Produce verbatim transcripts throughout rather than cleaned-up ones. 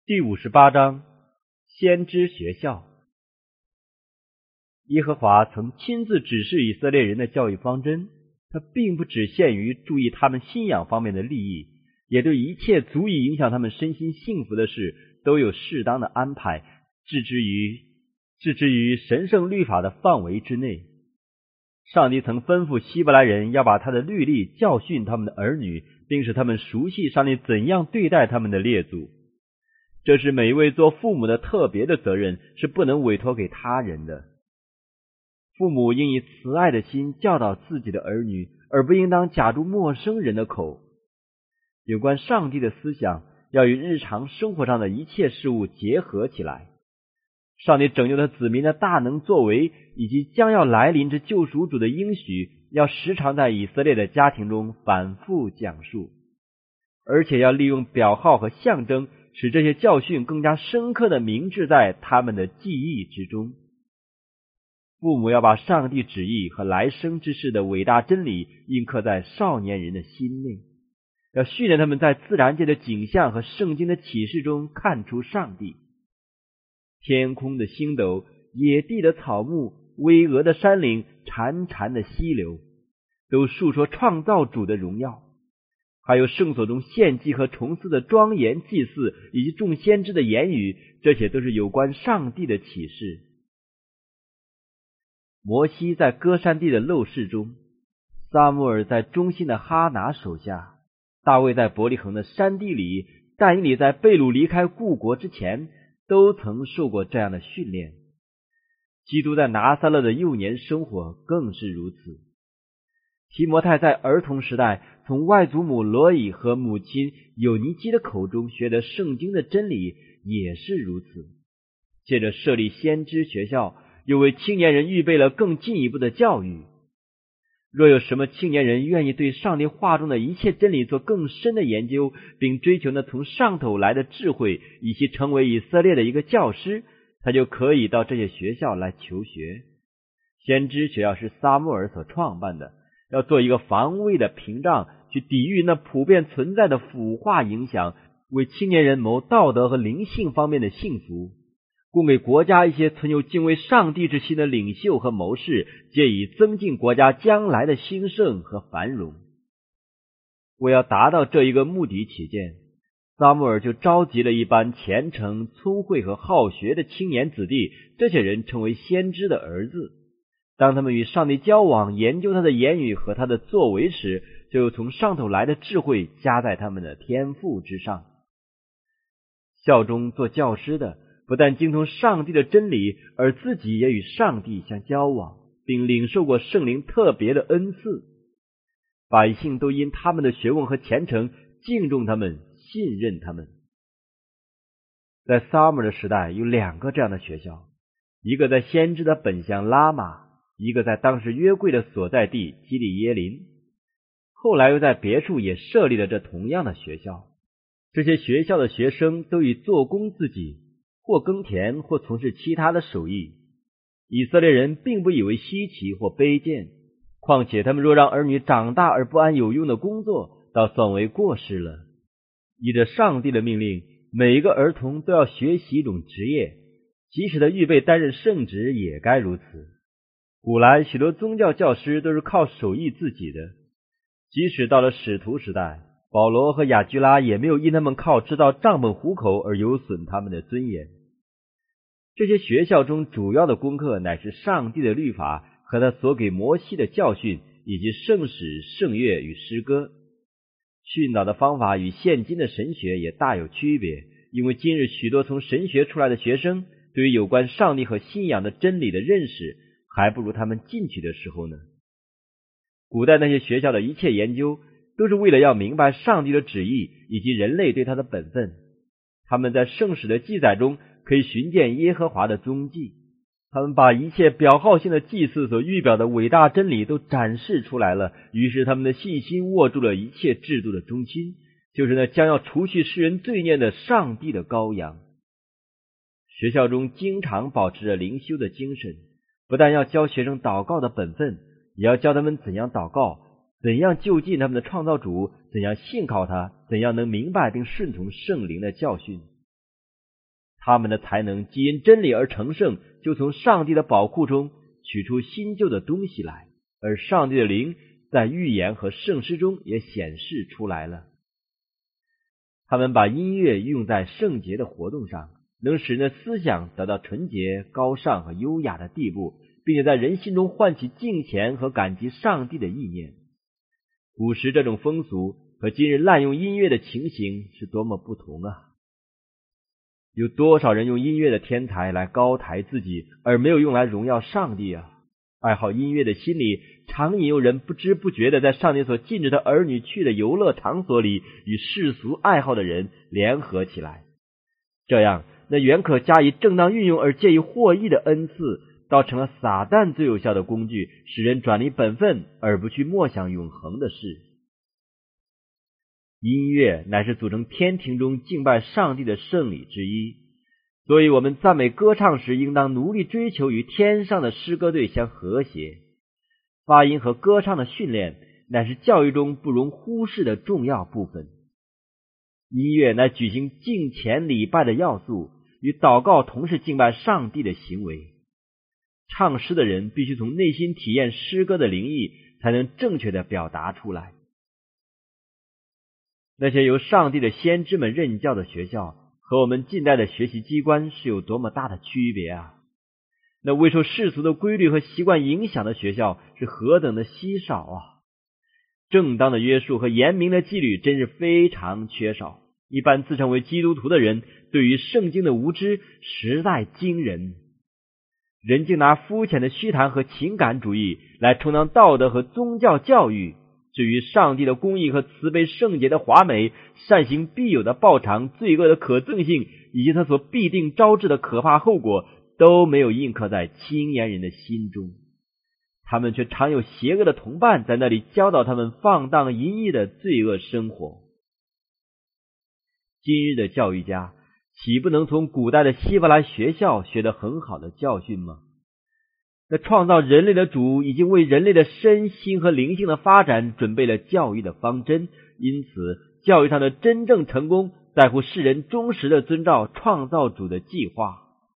第五十八章，先知学校。耶和华曾亲自指示以色列人的教育方针，他并不只限于注意他们信仰方面的利益，也对一切足以影响他们身心幸福的事都有适当的安排，置之于置之于神圣律法的范围之内。上帝曾吩咐希伯来人要把他的律例教训他们的儿女，并使他们熟悉上帝怎样对待他们的列祖。这是每一位做父母的特别的责任，是不能委托给他人的。父母应以慈爱的心教导自己的儿女，而不应当假住陌生人的口。有关上帝的思想要与日常生活上的一切事物结合起来。上帝拯救他子民的大能作为，以及将要来临之救赎主的应许，要时常在以色列的家庭中反复讲述，而且要利用表号和象征，使这些教训更加深刻地铭记在他们的记忆之中。父母要把上帝旨意和来生之事的伟大真理印刻在少年人的心内，要训练他们在自然界的景象和圣经的启示中看出上帝。天空的星斗、野地的草木、巍峨的山岭、潺潺的溪流，都述说创造主的荣耀。还有圣所中献祭和重祀的庄严祭祀，以及众先知的言语，这些都是有关上帝的启示。摩西在歌珊地的陋室中，撒母耳在忠心的哈拿手下，大卫在伯利恒的山地里，但以理在被掳离开故国之前，都曾受过这样的训练。基督在拿撒勒的幼年生活更是如此。提摩太在儿童时代从外祖母罗以和母亲有尼基的口中学得圣经的真理也是如此。借着设立先知学校，又为青年人预备了更进一步的教育。若有什么青年人愿意对上帝话中的一切真理做更深的研究，并追求那从上头来的智慧，以及成为以色列的一个教师，他就可以到这些学校来求学。先知学校是撒母耳所创办的，要做一个防卫的屏障，去抵御那普遍存在的腐化影响，为青年人谋道德和灵性方面的幸福，供给国家一些存有敬畏上帝之心的领袖和谋士，借以增进国家将来的兴盛和繁荣。为要达到这一个目的起见，撒母耳就召集了一班虔诚、聪慧和好学的青年子弟，这些人称为先知的儿子。当他们与上帝交往，研究他的言语和他的作为时，就有从上头来的智慧加在他们的天赋之上。校中做教师的不但精通上帝的真理，而自己也与上帝相交往，并领受过圣灵特别的恩赐。百姓都因他们的学问和虔诚敬重他们，信任他们。在撒母耳的时代有两个这样的学校，一个在先知的本乡拉玛，一个在当时约柜的所在地基利耶林。后来又在别处也设立了这同样的学校。这些学校的学生都以做工自己，或耕田，或从事其他的手艺。以色列人并不以为稀奇或卑贱，况且他们若让儿女长大而不按有用的工作，倒算为过失了。依着上帝的命令，每一个儿童都要学习一种职业，即使他预备担任圣职也该如此。古来许多宗教教师都是靠手艺自己的，即使到了使徒时代，保罗和亚居拉也没有因他们靠制造账本糊口而有损他们的尊严。这些学校中主要的功课乃是上帝的律法和他所给摩西的教训，以及圣史、圣乐与诗歌。训导的方法与现今的神学也大有区别，因为今日许多从神学出来的学生对于有关上帝和信仰的真理的认识还不如他们进去的时候呢。古代那些学校的一切研究都是为了要明白上帝的旨意以及人类对他的本分。他们在圣史的记载中可以寻见耶和华的踪迹，他们把一切表号性的祭祀所预表的伟大真理都展示出来了，于是他们的信心握住了一切制度的中心，就是那将要除去世人罪孽的上帝的羔羊。学校中经常保持着灵修的精神，不但要教学生祷告的本分，也要教他们怎样祷告，怎样就近他们的创造主，怎样信靠他，怎样能明白并顺从圣灵的教训。 他们的才能既因真理而成圣，就从上帝的宝库中取出新旧的东西来，而上帝的灵在预言和圣诗中也显示出来了。他们把音乐用在圣洁的活动上，能使人的思想得到纯洁、高尚和优雅的地步，并且在人心中唤起敬虔和感激上帝的意念。古时这种风俗和今日滥用音乐的情形是多么不同啊！有多少人用音乐的天才来高抬自己，而没有用来荣耀上帝啊！爱好音乐的心里常引诱人不知不觉地在上帝所禁止的儿女去的游乐场所里与世俗爱好的人联合起来，这样那原可加以正当运用而借以获益的恩赐，倒成了撒旦最有效的工具，使人转离本分而不去默想永恒的事。音乐乃是组成天庭中敬拜上帝的圣礼之一，所以我们赞美歌唱时应当努力追求与天上的诗歌队相和谐。发音和歌唱的训练乃是教育中不容忽视的重要部分。音乐乃举行敬虔礼拜的要素，与祷告同是敬拜上帝的行为。唱诗的人必须从内心体验诗歌的灵意，才能正确的表达出来。那些由上帝的先知们任教的学校和我们近代的学习机关是有多么大的区别啊！那未受世俗的规律和习惯影响的学校是何等的稀少啊！正当的约束和严明的纪律真是非常缺少。一般自称为基督徒的人对于圣经的无知实在惊人，人竟拿肤浅的虚谈和情感主义来充当道德和宗教教育。至于上帝的公义和慈悲圣洁的华美，善行必有的报偿，罪恶的可憎性，以及他所必定招致的可怕后果，都没有印刻在青年人的心中。他们却常有邪恶的同伴在那里教导他们放荡淫逸的罪恶生活。今日的教育家岂不能从古代的希伯来学校学得很好的教训吗？那创造人类的主已经为人类的身心和灵性的发展准备了教育的方针，因此教育上的真正成功在乎世人忠实的遵照创造主的计划。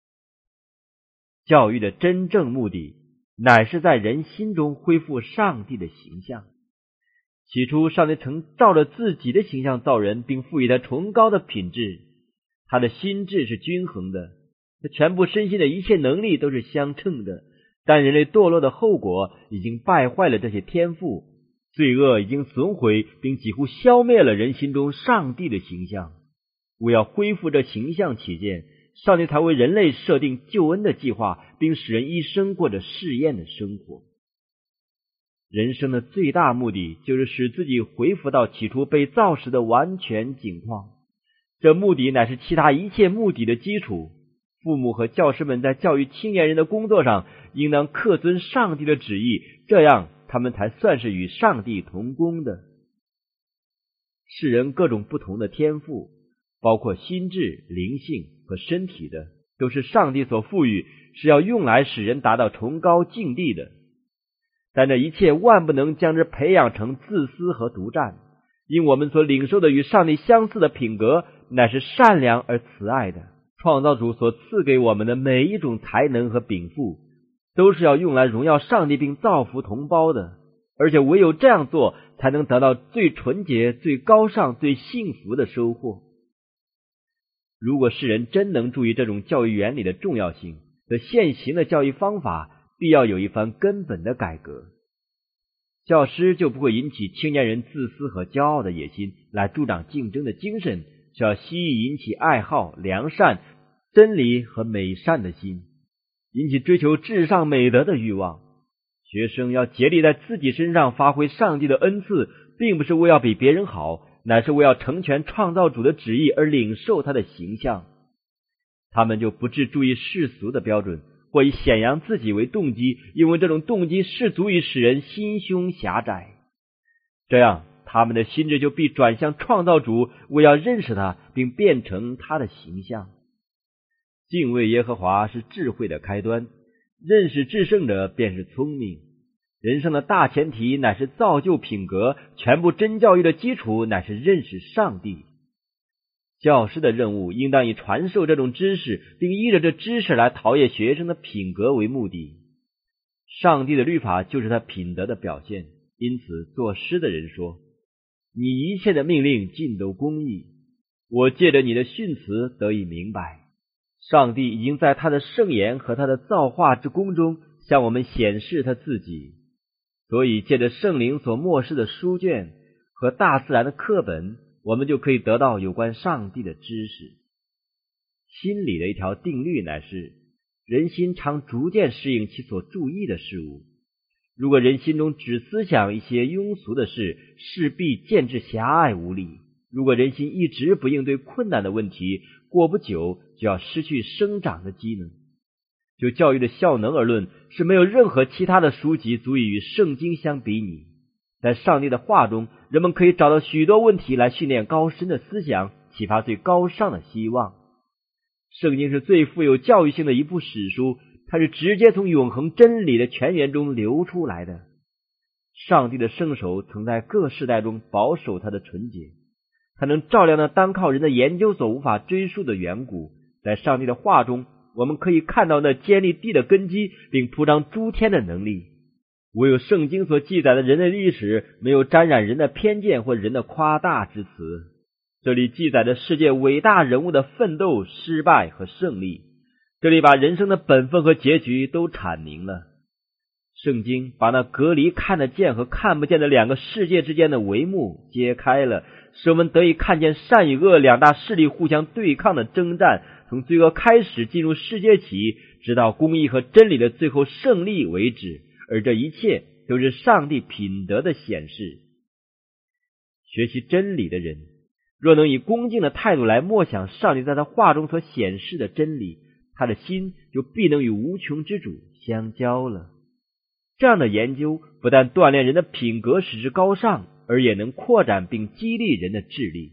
教育的真正目的乃是在人心中恢复上帝的形象。起初上帝曾照着自己的形象造人，并赋予他崇高的品质。他的心智是均衡的，他全部身心的一切能力都是相称的。但人类堕落的后果已经败坏了这些天赋，罪恶已经损毁并几乎消灭了人心中上帝的形象。为要恢复这形象起见，上帝才为人类设定救恩的计划，并使人一生过着试验的生活。人生的最大目的就是使自己恢复到起初被造时的完全景况，这目的乃是其他一切目的的基础。父母和教师们在教育青年人的工作上应当恪遵上帝的旨意，这样他们才算是与上帝同工的。世人各种不同的天赋，包括心智、灵性和身体的，都是上帝所赋予，是要用来使人达到崇高境地的。但这一切万不能将之培养成自私和独占，因我们所领受的与上帝相似的品格乃是善良而慈爱的。创造主所赐给我们的每一种才能和禀赋，都是要用来荣耀上帝并造福同胞的，而且唯有这样做，才能得到最纯洁、最高尚、最幸福的收获。如果世人真能注意这种教育原理的重要性，则现行的教育方法必要有一番根本的改革。教师就不会引起青年人自私和骄傲的野心，来助长竞争的精神，是要吸引引起爱好、良善、真理和美善的心，引起追求至上美德的欲望。学生要竭力在自己身上发挥上帝的恩赐，并不是为要比别人好，乃是为要成全创造主的旨意而领受他的形象。他们就不致注意世俗的标准，或以显扬自己为动机，因为这种动机是足以使人心胸狭窄。这样他们的心智就必转向创造主，为要认识他并变成他的形象。敬畏耶和华是智慧的开端，认识至圣者便是聪明。人生的大前提乃是造就品格，全部真教育的基础乃是认识上帝。 教师的任务应当以传授这种知识，并依着这知识来陶冶学生的品格为目的。上帝的律法就是他品德的表现，因此作诗的人说，你一切的命令尽都公义，我借着你的训词得以明白。上帝已经在他的圣言和他的造化之功中向我们显示他自己，所以借着圣灵所默示的书卷和大自然的课本，我们就可以得到有关上帝的知识。心理的一条定律乃是，人心常逐渐适应其所注意的事物。如果人心中只思想一些庸俗的事，势必渐至狭隘无力。如果人心一直不应对困难的问题，过不久就要失去生长的机能。就教育的效能而论，是没有任何其他的书籍足以与圣经相比拟。在上帝的话中，人们可以找到许多问题来训练高深的思想，启发最高尚的希望。圣经是最富有教育性的一部史书，它是直接从永恒真理的泉源中流出来的。上帝的圣手曾在各世代中保守它的纯洁，它能照亮那单靠人的研究所无法追溯的远古。在上帝的话中，我们可以看到那建立地的根基并铺张诸天的能力。唯有圣经所记载的人类历史，没有沾染人的偏见或人的夸大之词。这里记载着世界伟大人物的奋斗、失败和胜利，这里把人生的本分和结局都阐明了。圣经把那隔离看得见和看不见的两个世界之间的帷幕揭开了，使我们得以看见善与恶两大势力互相对抗的征战，从罪恶开始进入世界起，直到公义和真理的最后胜利为止，而这一切都是上帝品德的显示。学习真理的人，若能以恭敬的态度来默想上帝在他话中所显示的真理，他的心就必能与无穷之主相交了。这样的研究不但锻炼人的品格使之高尚，而也能扩展并激励人的智力。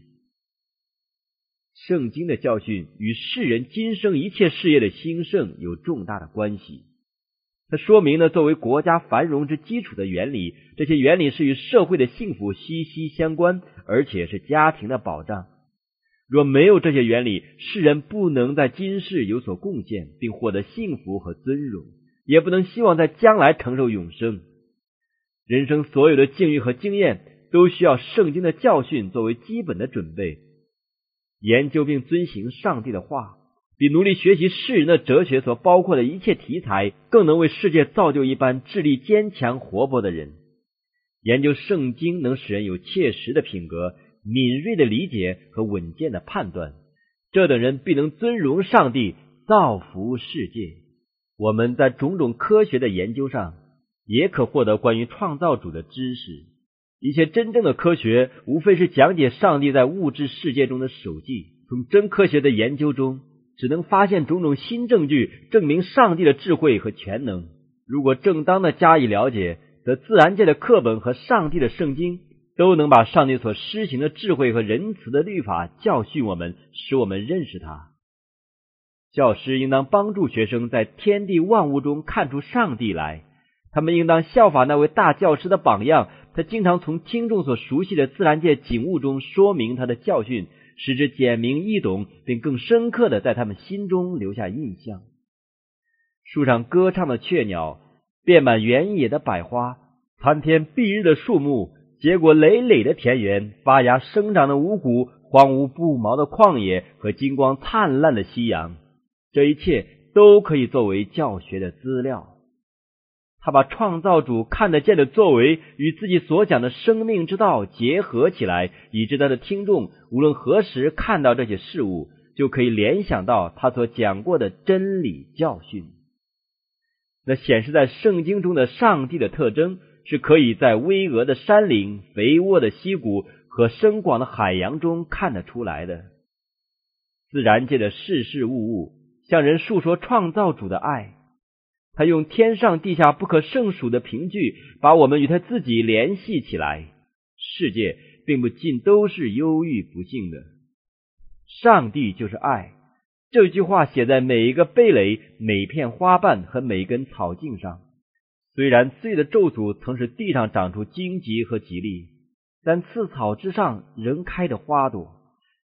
圣经的教训与世人今生一切事业的兴盛有重大的关系。它说明了作为国家繁荣之基础的原理，这些原理是与社会的幸福息息相关，而且是家庭的保障。若没有这些原理，世人不能在今世有所贡献，并获得幸福和尊荣，也不能希望在将来承受永生。人生所有的境遇和经验都需要圣经的教训作为基本的准备。研究并遵行上帝的话，比努力学习世人的哲学所包括的一切题材，更能为世界造就一般智力坚强活泼的人。研究圣经能使人有切实的品格、敏锐的理解和稳健的判断，这等人必能尊荣上帝，造福世界。我们在种种科学的研究上也可获得关于创造主的知识。一些真正的科学无非是讲解上帝在物质世界中的手迹，从真科学的研究中只能发现种种新证据，证明上帝的智慧和全能。如果正当的加以了解，则自然界的课本和上帝的圣经都能把上帝所施行的智慧和仁慈的律法教训我们，使我们认识他。教师应当帮助学生在天地万物中看出上帝来，他们应当效法那位大教师的榜样，他经常从听众所熟悉的自然界景物中说明他的教训，使之简明易懂，并更深刻地在他们心中留下印象。树上歌唱的雀鸟，遍满原野的百花，参天蔽日的树木，结果累累的田园，发芽生长的五谷，荒芜不毛的旷野和金光灿烂的夕阳，这一切都可以作为教学的资料。他把创造主看得见的作为与自己所讲的生命之道结合起来，以致他的听众无论何时看到这些事物，就可以联想到他所讲过的真理教训。那显示在圣经中的上帝的特征，是可以在巍峨的山岭、肥沃的溪谷和深广的海洋中看得出来的。自然界的事事物物向人述说创造主的爱，他用天上地下不可胜数的凭据把我们与他自己联系起来。世界并不尽都是忧郁不幸的。上帝就是爱，这句话写在每一个蓓蕾、每片花瓣和每根草茎上。虽然罪的咒诅曾使地上长出荆棘和吉利，但刺草之上仍开着花朵，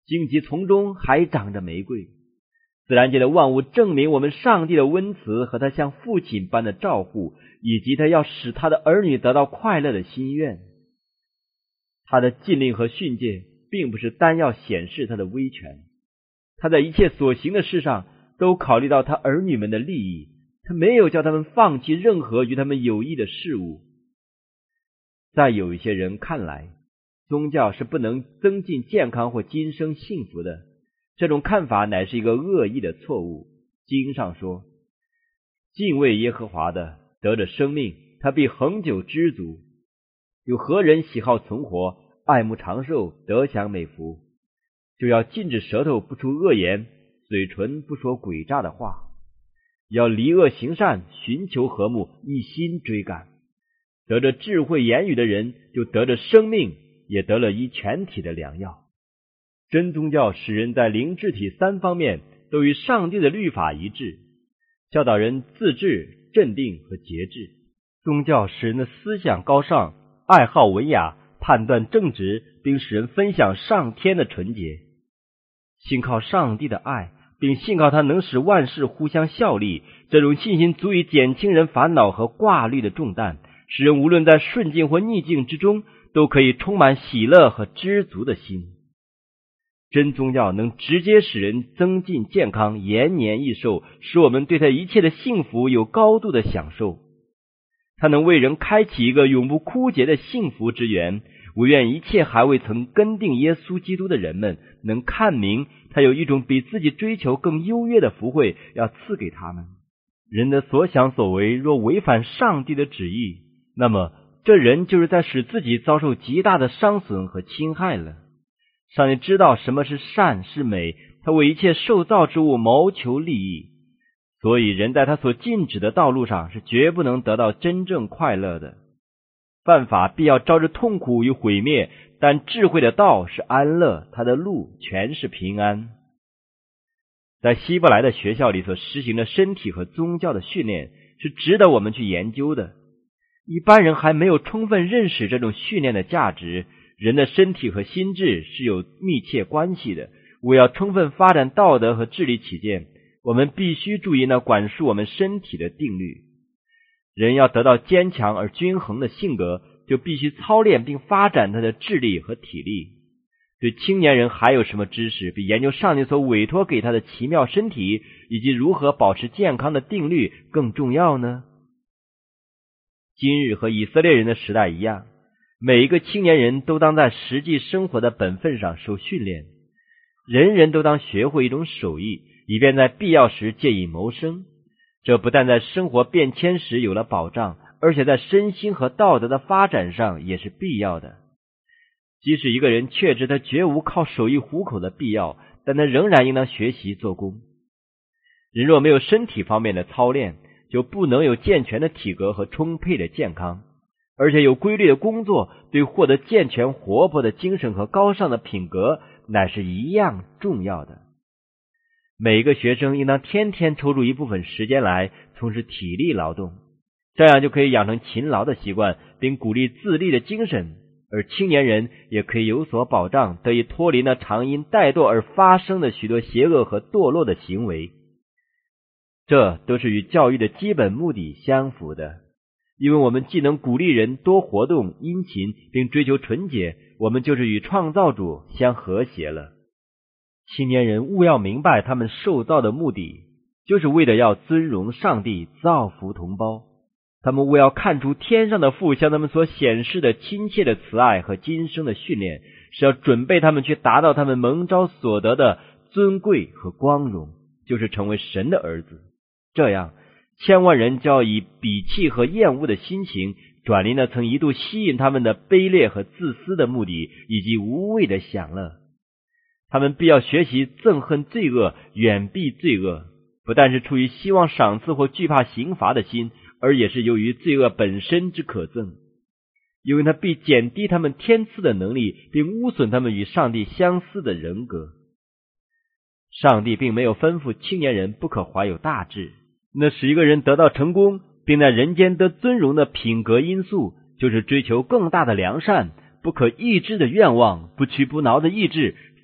荆棘丛中还长着玫瑰。自然界的万物证明我们上帝的温慈和他像父亲般的照护，以及他要使他的儿女得到快乐的心愿。他的禁令和训诫并不是单要显示他的威权，他在一切所行的事上都考虑到他儿女们的利益，他没有叫他们放弃任何与他们有益的事物。在有一些人看来，宗教是不能增进健康或今生幸福的，这种看法乃是一个恶意的错误。经上说，敬畏耶和华的得着生命，他必恒久知足。有何人喜好存活，爱慕长寿，得享美福？就要禁止舌头不出恶言，嘴唇不说诡诈的话，要离恶行善，寻求和睦，一心追赶。得着智慧言语的人，就得着生命，也得了医全体的良药。真宗教使人在灵智体三方面都与上帝的律法一致，教导人自制、镇定和节制。宗教使人的思想高尚，爱好文雅，判断正直，并使人分享上天的纯洁。信靠上帝的爱，并信靠他能使万事互相效力，这种信心足以减轻人烦恼和挂虑的重担，使人无论在顺境或逆境之中，都可以充满喜乐和知足的心。真宗教能直接使人增进健康，延年益寿，使我们对他一切的幸福有高度的享受。它能为人开启一个永不枯竭的幸福之源，我愿一切还未曾跟定耶稣基督的人们能看明，他有一种比自己追求更优越的福惠要赐给他们。人的所想所为若违反上帝的旨意，那么这人就是在使自己遭受极大的伤损和侵害了。上帝知道什么是善是美，他为一切受造之物谋求利益，所以人在他所禁止的道路上是绝不能得到真正快乐的。犯法必要招致痛苦与毁灭，但智慧的道是安乐，他的路全是平安。在希伯来的学校里所实行的身体和宗教的训练是值得我们去研究的。一般人还没有充分认识这种训练的价值。人的身体和心智是有密切关系的，为要充分发展道德和智力起见，我们必须注意那管束我们身体的定律。人要得到坚强而均衡的性格，就必须操练并发展他的智力和体力。对青年人还有什么知识比研究上帝所委托给他的奇妙身体以及如何保持健康的定律更重要呢？今日和以色列人的时代一样，每一个青年人都当在实际生活的本分上受训练，人人都当学会一种手艺，以便在必要时借以谋生。这不但在生活变迁时有了保障，而且在身心和道德的发展上也是必要的。即使一个人确知他绝无靠手艺糊口的必要，但他仍然应当学习做工。人若没有身体方面的操练，就不能有健全的体格和充沛的健康。而且有规律的工作对获得健全活泼的精神和高尚的品格乃是一样重要的。每一个学生应当天天抽出一部分时间来从事体力劳动，这样就可以养成勤劳的习惯，并鼓励自立的精神，而青年人也可以有所保障，得以脱离那常因怠惰而发生的许多邪恶和堕落的行为。这都是与教育的基本目的相符的。因为我们既能鼓励人多活动、殷勤，并追求纯洁，我们就是与创造主相和谐了。青年人务要明白他们受造的目的，就是为了要尊荣上帝，造福同胞。他们务要看出天上的父向他们所显示的亲切的慈爱和今生的训练，是要准备他们去达到他们蒙召所得的尊贵和光荣，就是成为神的儿子。这样千万人就要以鄙弃和厌恶的心情转离那曾一度吸引他们的卑劣和自私的目的，以及无谓的享乐。他们必要学习憎恨罪恶，远避罪恶，不但是出于希望赏赐或惧怕刑罚的心，而也是由于罪恶本身之可憎，因为它必减低他们天赐的能力，并污损他们与上帝相似的人格。上帝并没有吩咐青年人不可怀有大志，那使一个人得到成功并在人间得尊荣的品格因素，就是追求更大的良善，不可抑制的愿望，不屈不挠的意志，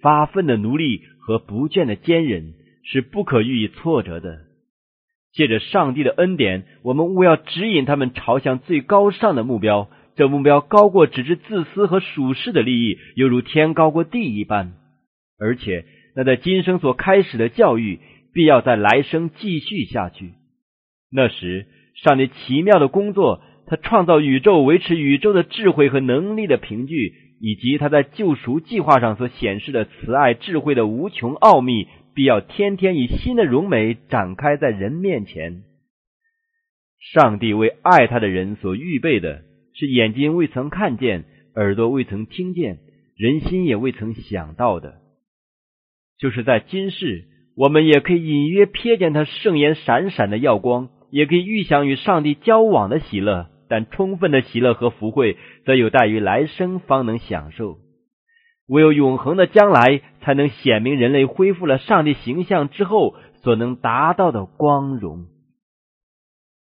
发奋的努力和不倦的坚忍是不可予以挫折的。借着上帝的恩典，我们务要指引他们朝向最高尚的目标，这目标高过只知自私和属世的利益，犹如天高过地一般。而且那在今生所开始的教育必要在来生继续下去。那时上帝奇妙的工作，他创造宇宙、维持宇宙的智慧和能力的凭据，以及他在救赎计划上所显示的慈爱智慧的无穷奥秘，必要天天以新的荣美展开在人面前。上帝为爱他的人所预备的是眼睛未曾看见，耳朵未曾听见，人心也未曾想到的。就是在今世，我们也可以隐约瞥见他圣颜闪闪的耀光，也可以预想与上帝交往的喜乐，但充分的喜乐和福慧则有待于来生方能享受。唯有永恒的将来，才能显明人类恢复了上帝形象之后所能达到的光荣。